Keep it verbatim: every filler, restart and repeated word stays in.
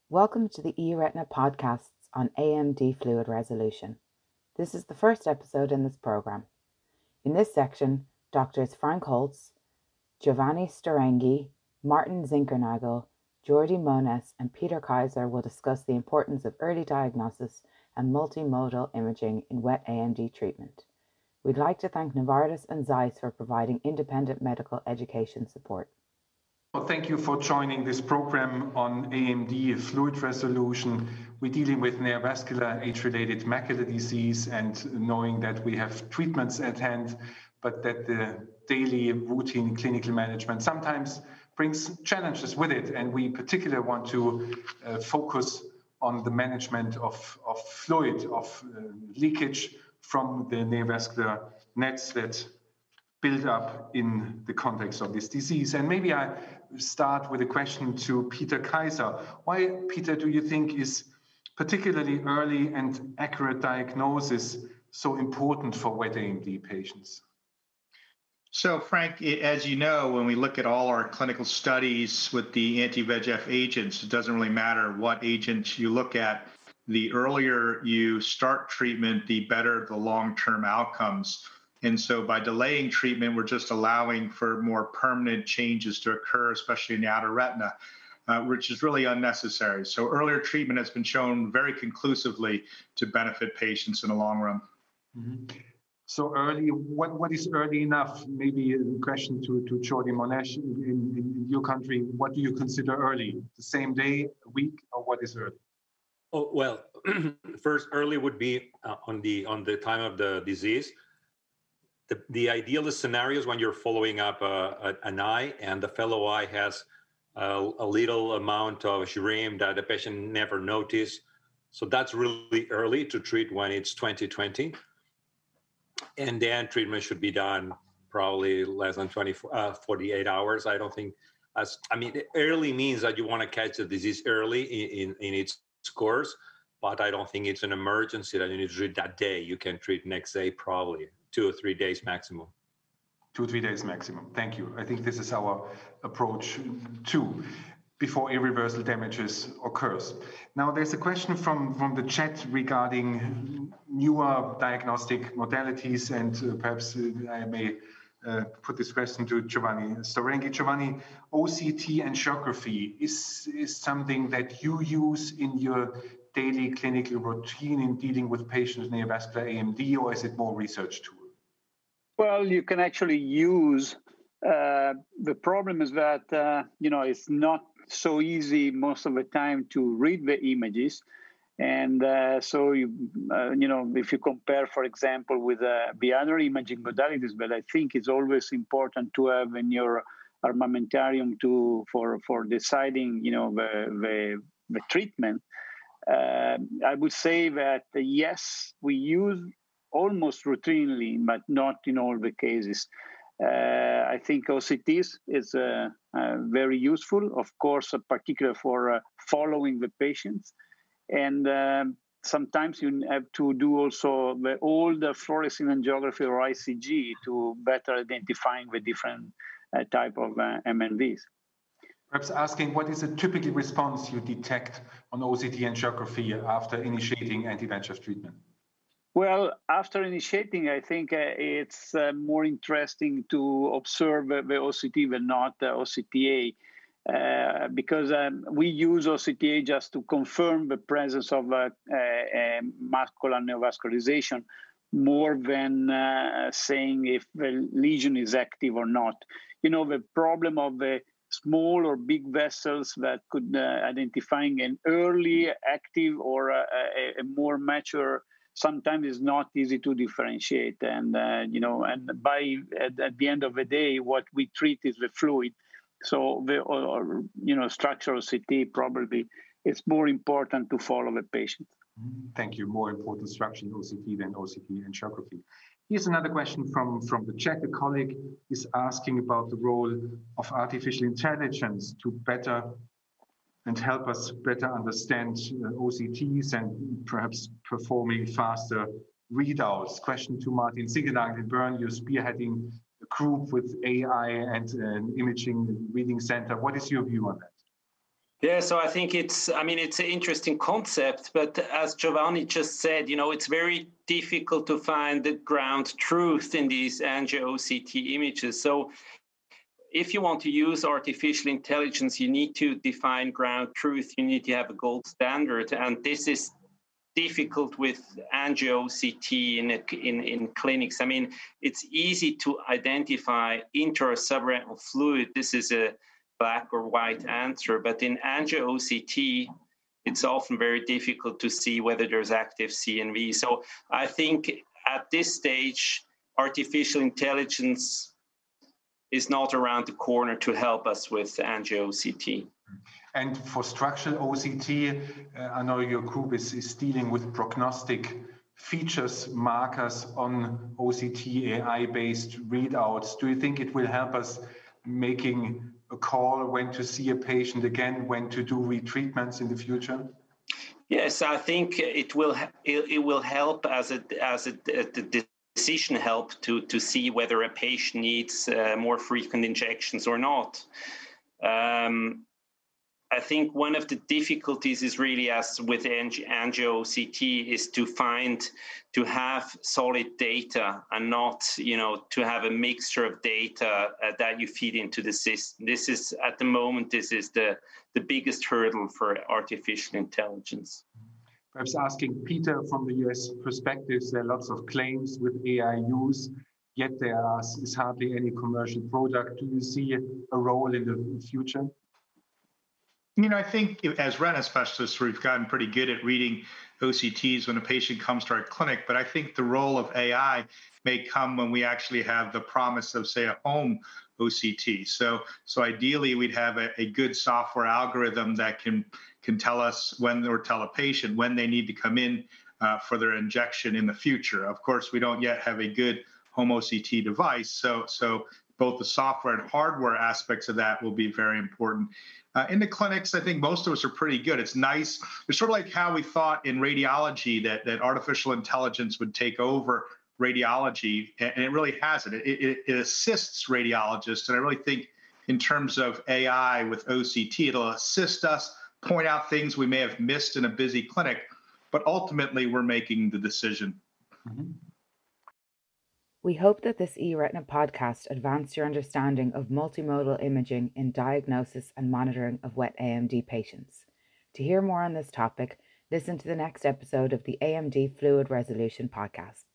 Welcome to the eRetina podcasts on A M D fluid resolution. This is the first episode in this program. In this section, Doctors Frank Holz, Giovanni Storenghi, Martin Zinkernagel, Jordi Moniz, and Peter Kaiser will discuss the importance of early diagnosis and multimodal imaging in wet A M D treatment. We'd like to thank Novartis and Zeiss for providing independent medical education support. Well, thank you for joining this program on A M D fluid resolution. We're dealing with neovascular age-related macular disease and knowing that we have treatments at hand, but that the daily routine clinical management sometimes brings challenges with it. And we particularly want to uh, focus on the management of, of fluid, of uh, leakage from the neovascular nets that build up in the context of this disease. And maybe I start with a question to Peter Kaiser. Why, Peter, do you think is particularly early and accurate diagnosis so important for wet A M D patients? So, Frank, as you know, when we look at all our clinical studies with the anti-V E G F agents, it doesn't really matter what agent you look at. The earlier you start treatment, the better the long-term outcomes. And so by delaying treatment, we're just allowing for more permanent changes to occur, especially in the outer retina, uh, which is really unnecessary. So earlier treatment has been shown very conclusively to benefit patients in the long run. Mm-hmm. So early, what, what is early enough? Maybe a question to, to Jordi Moniz in, in, in your country. What do you consider early? The same day, a week, or what is early? Oh, well, first, early would be uh, on the on the time of the disease. The, the idealist scenario is when you're following up uh, an eye and the fellow eye has a, a little amount of shrim that the patient never noticed. So that's really early to treat when it's twenty twenty. And then treatment should be done probably less than twenty-four, uh, forty-eight hours. I don't think, as I mean, early means that you want to catch the disease early in, in, in its course, but I don't think it's an emergency that you need to treat that day. You can treat next day probably. Two or three days maximum. Two or three days maximum. Thank you. I think this is our approach too, before irreversible damages occurs. Now, there's a question from, from the chat regarding newer diagnostic modalities, and uh, perhaps uh, I may uh, put this question to Giovanni Storenghi. Giovanni, O C T angiography is, is something that you use in your daily clinical routine in dealing with patients with neovascular A M D, or is it more research tool? Well, you can actually use, uh, the problem is that, uh, you know, it's not so easy most of the time to read the images. And uh, so, you, uh, you know, if you compare, for example, with uh, the other imaging modalities, but I think it's always important to have in your armamentarium to for, for deciding, you know, the, the, the treatment. Uh, I would say that, uh, yes, we use almost routinely, but not in all the cases. Uh, I think O C Ts is uh, uh, very useful, of course, uh, particularly for uh, following the patients. And um, sometimes you have to do also the old fluorescein angiography or I C G to better identifying the different uh, type of uh, M N Vs. Perhaps asking what is a typical response you detect on O C T angiography after initiating anti-V E G F treatment? Well, after initiating, I think uh, it's uh, more interesting to observe uh, the O C T than not uh, O C T A, uh, because um, we use O C T A just to confirm the presence of uh, uh, uh, macular neovascularization more than uh, saying if the lesion is active or not. You know, the problem of the small or big vessels that could uh, identifying an early active or a, a, a more mature sometimes is not easy to differentiate. And, uh, you know, and by at, at the end of the day, what we treat is the fluid. So the, or, or, you know, structural C T probably it's more important to follow the patient. Thank you. More important structural O C T than O C T angiography. Here's another question from, from the chat. A colleague is asking about the role of artificial intelligence to better and help us better understand uh, O C Ts and perhaps performing faster readouts. Question to Martin Zinkernagel in Bern. You're spearheading a group with A I and an imaging reading center. What is your view on that? Yeah, so I think it's, I mean, it's an interesting concept, but as Giovanni just said, you know, it's very difficult to find the ground truth in these angio-O C T images. So if you want to use artificial intelligence, you need to define ground truth. You need to have a gold standard. And this is difficult with angio-O C T in, in, in clinics. I mean, it's easy to identify intra or subretinal fluid. This is a black or white answer. But in angio-O C T, it's often very difficult to see whether there's active C N V. So I think at this stage, artificial intelligence is not around the corner to help us with angio-O C T. And for structural O C T, uh, I know your group is, is dealing with prognostic features, markers on O C T A I-based readouts. Do you think it will help us making a call when to see a patient again, when to do retreatments in the future? Yes, I think it will it, it will help as a as a, a decision help to to see whether a patient needs uh, more frequent injections or not. Um, I think one of the difficulties is really, as with angio-O C T, is to find, to have solid data and not, you know, to have a mixture of data uh, that you feed into the system. This is, at the moment, this is the, the biggest hurdle for artificial intelligence. Perhaps asking Peter from the U S perspective, there are lots of claims with A I use, yet there is hardly any commercial product. Do you see a role in the future? You know, I think as retina specialists, we've gotten pretty good at reading O C Ts when a patient comes to our clinic, but I think the role of A I may come when we actually have the promise of, say, a home O C T. So, so ideally, we'd have a, a good software algorithm that can can tell us when, or tell a patient when they need to come in uh, for their injection in the future. Of course, we don't yet have a good home O C T device, so so both the software and hardware aspects of that will be very important. Uh, in the clinics, I think most of us are pretty good. It's nice. It's sort of like how we thought in radiology that, that artificial intelligence would take over radiology, and it really hasn't. It, it, it assists radiologists, and I really think in terms of A I with O C T, it'll assist us point out things we may have missed in a busy clinic, but ultimately we're making the decision. Mm-hmm. We hope that this eRetina podcast advanced your understanding of multimodal imaging in diagnosis and monitoring of wet A M D patients. To hear more on this topic, listen to the next episode of the A M D Fluid Resolution podcast.